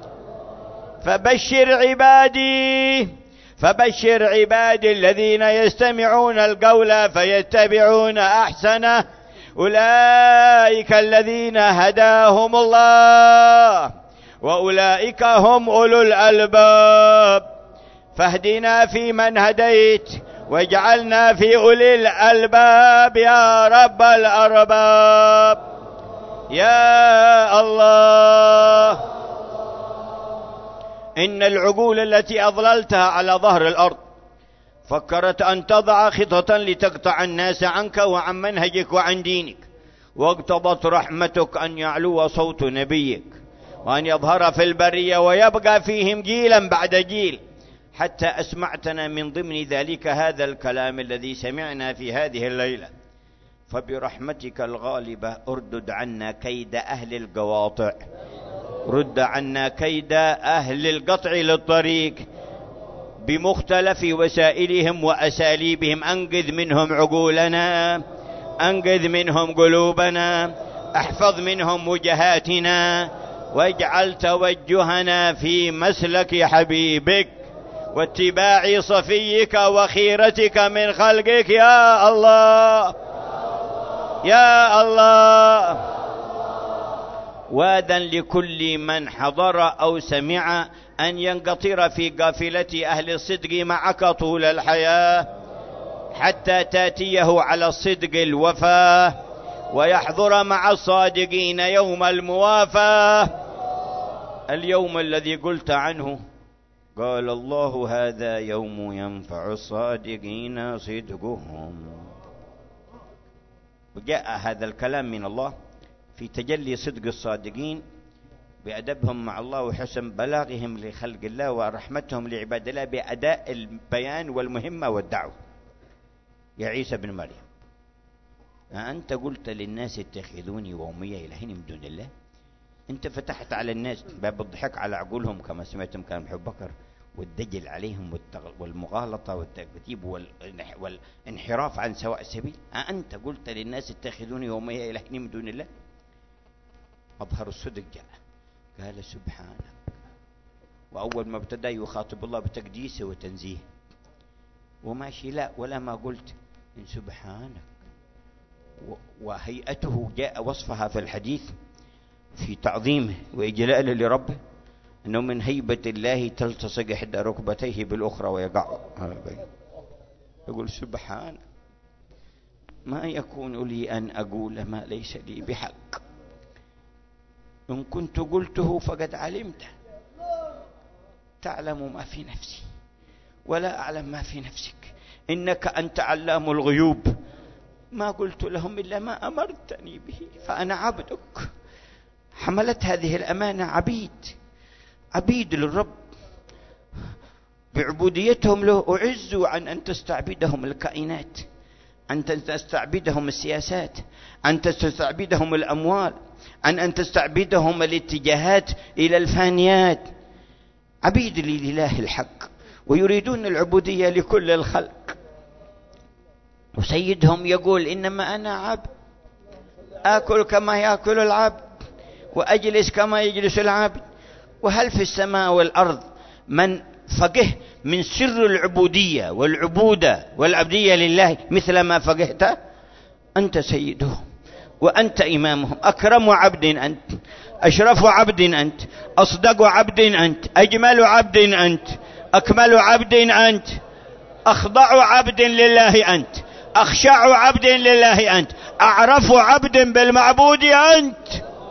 فبشر عبادي الذين يستمعون القول فيتبعون أحسنه، أولئك الذين هداهم الله وأولئك هم أولو الألباب. فاهدنا فيمن هديت واجعلنا في أولي الألباب يا رب الأرباب. يا الله، إن العقول التي أضللتها على ظهر الأرض فكرت أن تضع خطة لتقطع الناس عنك وعن منهجك وعن دينك، واقتضت رحمتك أن يعلو صوت نبيك وأن يظهر في البرية ويبقى فيهم جيلا بعد جيل، حتى أسمعتنا من ضمن ذلك هذا الكلام الذي سمعنا في هذه الليلة. فبرحمتك الغالبة اردد عنا كيد أهل القواطع، رد عنا كيد أهل القطع للطريق بمختلف وسائلهم وأساليبهم. أنقذ منهم عقولنا، أنقذ منهم قلوبنا، احفظ منهم وجهاتنا، واجعل توجهنا في مسلك حبيبك واتباع صفيك وخيرتك من خلقك يا الله يا الله. وأذن لكل من حضر أو سمع أن ينقطر في قافلة أهل الصدق معك طول الحياة حتى تأتيه على الصدق الوفاة، ويحضر مع الصادقين يوم الموافاة، اليوم الذي قلت عنه قال الله هذا يوم ينفع الصادقين صدقهم. وجاء هذا الكلام من الله في تجلي صدق الصادقين بأدبهم مع الله وحسن بلاغهم لخلق الله ورحمتهم لعباد الله بأداء البيان والمهمة والدعوة. يا عيسى بن مريم، أنت قلت للناس اتخذوني وأمي إلهين من دون الله؟ أنت فتحت على الناس باب الضحك على عقولهم كما سمعتم كلام أبو بكر والدجل عليهم والمغالطة والتكذيب والانحراف عن سواء السبيل. أنت قلت للناس اتخذوني وأمي إلهين من دون الله؟ أظهر الصدق جاء قال سبحانك، وأول ما ابتدأ يخاطب الله بتقديسه وتنزيه وماشي لا ولا ما قلت إن سبحانك. وهيئته جاء وصفها في الحديث في تعظيمه وإجلاله لربه أنه من هيبة الله تلتصق إحدى ركبتيه بالأخرى ويقع، يقول سبحانك ما يكون لي أن أقول ما ليس لي بحق، إن كنت قلته فقد علمته، تعلم ما في نفسي ولا أعلم ما في نفسك، إنك أنت علام الغيوب، ما قلت لهم إلا ما أمرتني به فأنا عبدك. حملت هذه الأمانة عبيد للرب بعبوديتهم له، أعزوا عن أن تستعبدهم الكائنات، أن تستعبدهم السياسات، أن تستعبدهم الأموال، أن تستعبدهم الاتجاهات إلى الفانيات. عبيد لله الحق ويريدون العبودية لكل الخلق. وسيدهم يقول إنما أنا عبد، آكل كما يأكل العبد وأجلس كما يجلس العبد. وهل في السماء والأرض من فقه من سر العبودية والعبودة والعبدية لله مثل ما فقهت؟ أنت سيدهم وأنت إمامهم، أكرم عبد أنت، أشرف عبد أنت، أصدق عبد أنت، أجمل عبد أنت، أكمل عبد أنت، أخضع عبد لله أنت، أخشع عبد لله أنت، أعرف عبد بالمعبود أنت،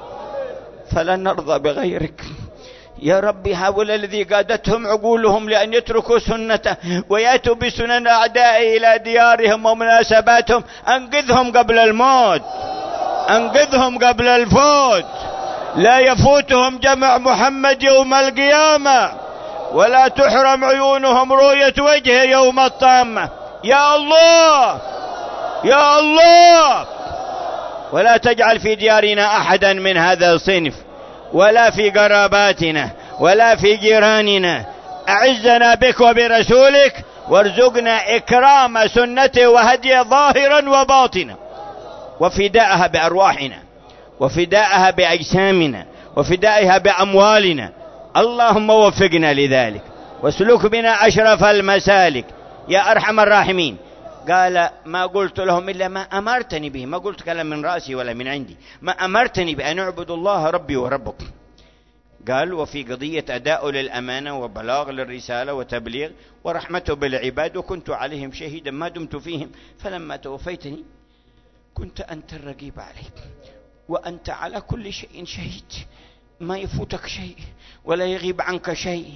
فلن نرضى بغيرك. يا رب هؤلاء الذي قادتهم عقولهم لأن يتركوا سنته ويأتوا بسنن أعداء إلى ديارهم ومناسباتهم، أنقذهم قبل الموت، أنقذهم قبل الفوت. لا يفوتهم جمع محمد يوم القيامة، ولا تحرم عيونهم رؤية وجهه يوم الطامة. يا الله يا الله، ولا تجعل في ديارنا أحدا من هذا الصنف، ولا في قراباتنا، ولا في جيراننا. أعزنا بك وبرسولك، وارزقنا إكرام سنته وهديه ظاهرا وباطنا، وفداءها بأرواحنا، وفداءها بأجسامنا، وفدائها بأموالنا. اللهم وفقنا لذلك، واسلك بنا أشرف المسالك يا أرحم الراحمين. قال ما قلت لهم إلا ما أمرتني به، ما قلت كلام من رأسي ولا من عندي، ما أمرتني بأن أعبد الله ربي وربكم. قال وفي قضية أداء للأمانة وبلاغ للرسالة وتبليغ ورحمته بالعباد، وكنت عليهم شهيدا ما دمت فيهم، فلما توفيتني كنت أنت الرقيب عليهم، وأنت على كل شيء شهيد، ما يفوتك شيء ولا يغيب عنك شيء.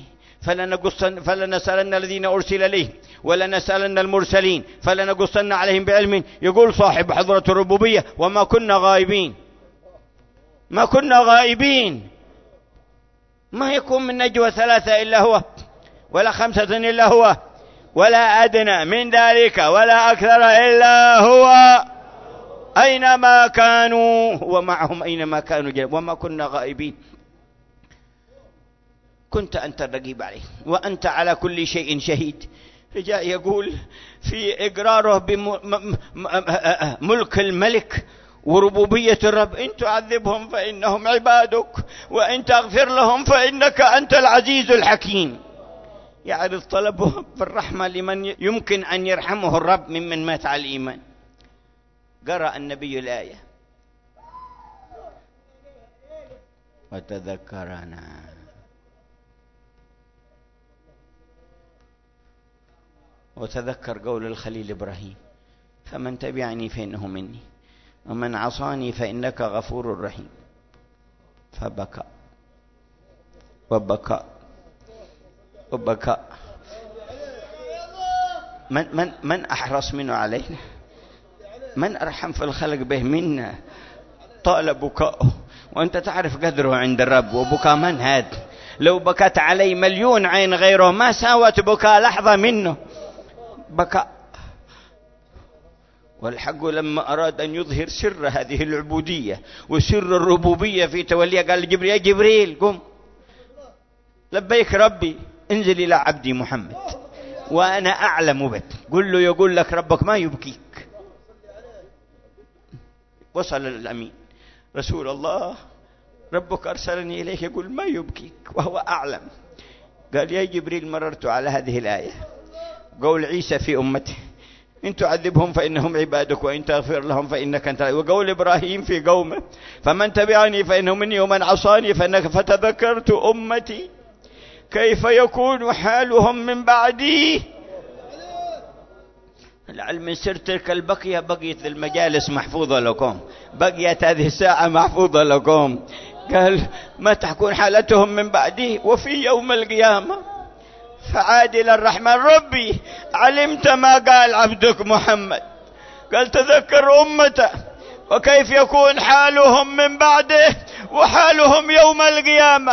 فلنسألن الذين أرسل إليهم ولنسألن المرسلين فلنقصن عليهم بعلم. يقول صاحب حضرة الربوبية وما كنا غائبين، ما كنا غائبين. ما يكون من نجوى ثلاثة إلا هو، ولا خمسة إلا هو، ولا أدنى من ذلك ولا أكثر إلا هو، أينما كانوا ومعهم أينما كانوا، وما كنا غائبين. كنت أنت الرقيب عليه وأنت على كل شيء شهيد. رجاء يقول في إقراره بملك الملك وربوبية الرب: إن تعذبهم فإنهم عبادك، وإن تغفر لهم فإنك أنت العزيز الحكيم. يعرض طلبه بالرحمة لمن يمكن أن يرحمه الرب ممن مات على الإيمان. قرأ النبي الآية: وتذكرنا. وتذكر قول الخليل إبراهيم: فمن تبعني فإنه مني ومن عصاني فإنك غفور رحيم. فبكى وبكى وبكى. من أحرص منه علينا؟ من أرحم في الخلق به منا؟ طال بكاؤه، وأنت تعرف قدره عند الرب. وبكى من هذا؟ لو بكت علي مليون عين غيره ما ساوت بكاء لحظة منه. بكى. والحق لما أراد أن يظهر سر هذه العبودية وسر الربوبية في توليه قال لجبريل: يا جبريل قم، لبيك ربي، انزل إلى عبدي محمد وأنا أعلم بك، قل له يقول لك ربك ما يبكيك. وصل الأمين: رسول الله ربك أرسلني إليك يقول ما يبكيك وهو أعلم. قال: يا جبريل مررت على هذه الآية، قول عيسى في أمته: إن تعذبهم فإنهم عبادك وإن تغفر لهم فإنك أنت، وقول إبراهيم في قومه: فمن تبعني فإنه مني ومن عصاني فإنك. فتذكرت أمتي كيف يكون حالهم من بعدي. لعل من سر تلك البقية بقيت المجالس محفوظة لكم، بقيت هذه الساعة محفوظة لكم. قال: ما تكون حالتهم من بعدي وفي يوم القيامة فعادل الرحمن. ربي علمت ما قال عبدك محمد، قال تذكر أمته وكيف يكون حالهم من بعده وحالهم يوم القيامة.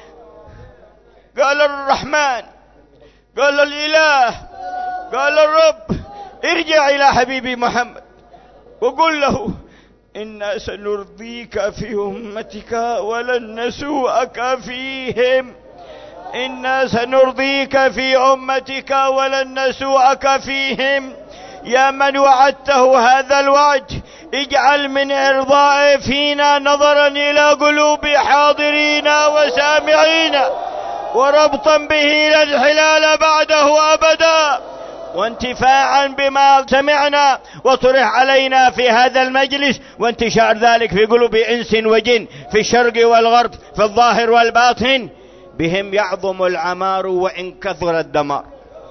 قال الرحمن، قال الإله، قال الرب: ارجع إلى حبيبي محمد وقل له: إنا سنرضيك في أمتك ولن نسوءك فيهم. إنا سنرضيك في أمتك ولن نسوءك فيهم. يا من وعدته هذا الوعد اجعل من إرضائه فينا نظرا إلى قلوب حاضرين وسامعين. وربطا به لا انحلال بعده أبدا، وانتفاعا بما سمعنا وطرح علينا في هذا المجلس، وانتشار ذلك في قلوب إنس وجن في الشرق والغرب في الظاهر والباطن. بهم يعظم العمار وإن كثر الدمار،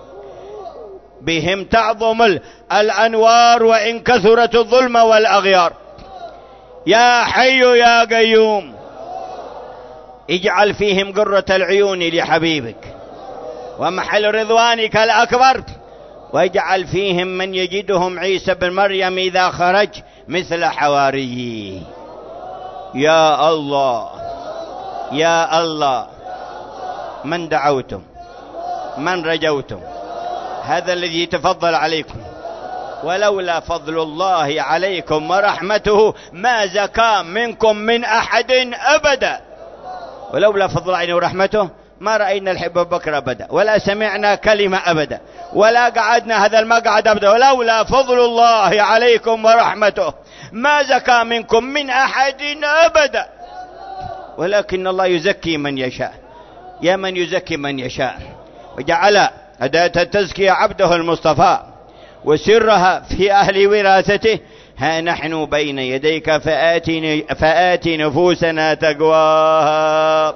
بهم تعظم الأنوار وإن كثرت الظلم والأغيار. يا حي يا قيوم اجعل فيهم قرة العيون لحبيبك ومحل رضوانك الأكبر، واجعل فيهم من يجدهم عيسى بن مريم إذا خرج مثل حواريه. يا الله يا الله، من دعوتم من رجوتم، هذا الذي يتفضل عليكم، ولولا فضل الله عليكم ورحمته ما زكى منكم من أحد أبدا. ولولا فضل الله ورحمته ما رأينا الحب بكر أبدا، ولا سمعنا كلمة أبدا، ولا قعدنا هذا المقعد أبدا. ولولا فضل الله عليكم ورحمته ما زكى منكم من أحد أبدا، ولكن الله يزكي من يشاء. يا من يزكي من يشاء، وجعل أداة التزكية عبده المصطفى وسرها في أهل وراثته. ها نحن بين يديك فآتي نفوسنا تقواها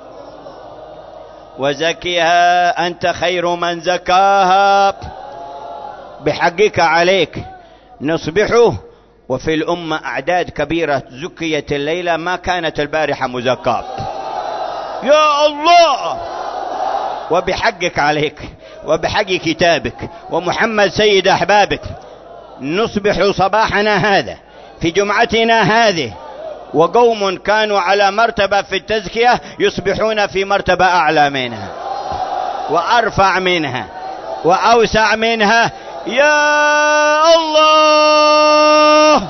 وزكها أنت خير من زكاها. بحقك عليك نصبحه، وفي الأمة أعداد كبيرة زكيت الليلة ما كانت البارحة مزكاة. يا الله، وبحقك عليك وبحق كتابك ومحمد سيد أحبابك نصبح صباحنا هذا في جمعتنا هذه، وقوم كانوا على مرتبة في التزكية يصبحون في مرتبة أعلى منها وأرفع منها وأوسع منها. يا الله،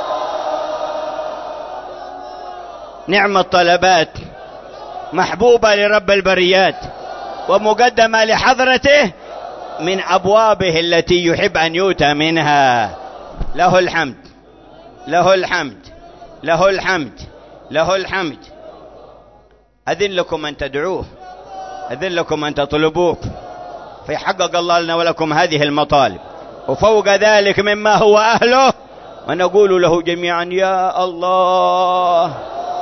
نعم الطلبات محبوبة لرب البريات ومقدمة لحضرته من أبوابه التي يحب أن يؤتى منها. له الحمد له الحمد له الحمد له الحمد. أذن لكم أن تدعوه، أذن لكم أن تطلبوه، فيحقق الله لنا ولكم هذه المطالب وفوق ذلك مما هو أهله، ونقول له جميعا يا الله.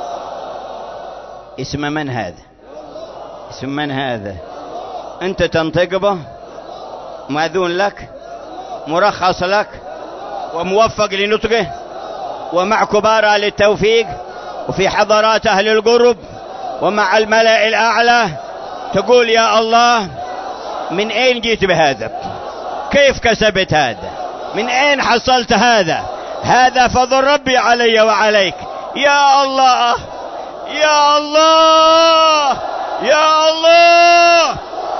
اسم من هذا؟ اسم من هذا؟ أنت تنطق به، مأذون لك، مرخص لك، وموفق لنطقه، ومع كبار أهل التوفيق، وفي حضرات أهل القرب، ومع الملأ الأعلى. تقول يا الله من أين جيت بهذا؟ كيف كسبت هذا؟ من أين حصلت هذا؟ هذا فضل ربي علي وعليك. يا الله يا الله يا الله.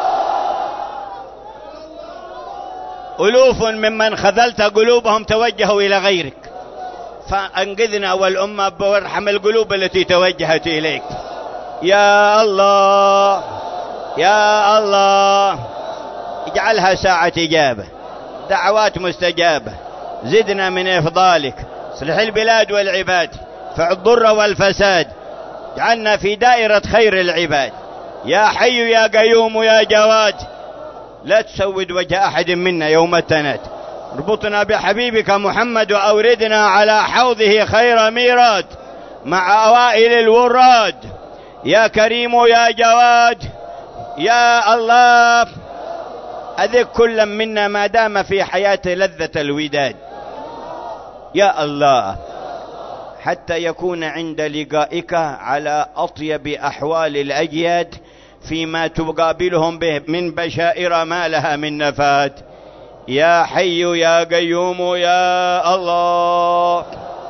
ألوف ممن خذلت قلوبهم توجهوا إلى غيرك، فأنقذنا والأمة وارحم القلوب التي توجهت إليك. يا الله يا الله، اجعلها ساعة إجابة، دعوات مستجابة، زدنا من إفضالك، اصلح البلاد والعباد، فاعد الضر والفساد، اجعلنا في دائرة خير العباد. يا حي يا قيوم يا جواد، لا تسود وجه أحد منا يوم التناد، اربطنا بحبيبك محمد وأوردنا على حوضه خير ميراد مع أوائل الوراد. يا كريم يا جواد يا الله، أذق كل منا ما دام في حياته لذة الوداد. يا الله، حتى يكون عند لقائك على أطيب أحوال الأجياد فيما تقابلهم به من بشائر ما لها من نفات. يا حي يا قيوم يا الله.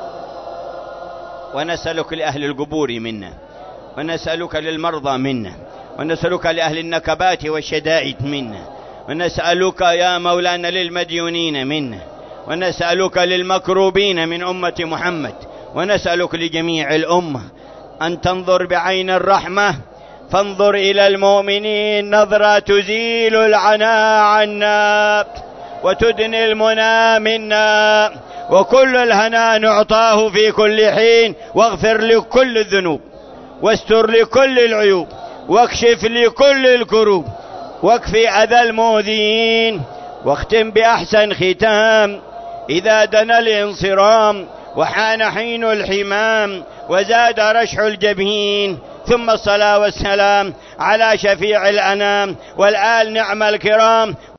ونسألك لأهل القبور منا، ونسألك للمرضى منا، ونسألك لأهل النكبات والشدائد منا، ونسألك يا مولانا للمديونين منا، ونسألك للمكروبين من أمة محمد، ونسألك لجميع الأمة أن تنظر بعين الرحمة، فانظر إلى المؤمنين نظرة تزيل العناء عنا وتدني المنى منا، وكل الهنا نعطاه في كل حين، واغفر لكل الذنوب واستر لكل العيوب واكشف لي كل الكروب واكفي أذى المؤذين، واختم بأحسن ختام إذا دنا الانصرام وحان حين الحمام وزاد رشح الجبين. ثم الصلاة والسلام على شفيع الأنام والآل نعم الكرام.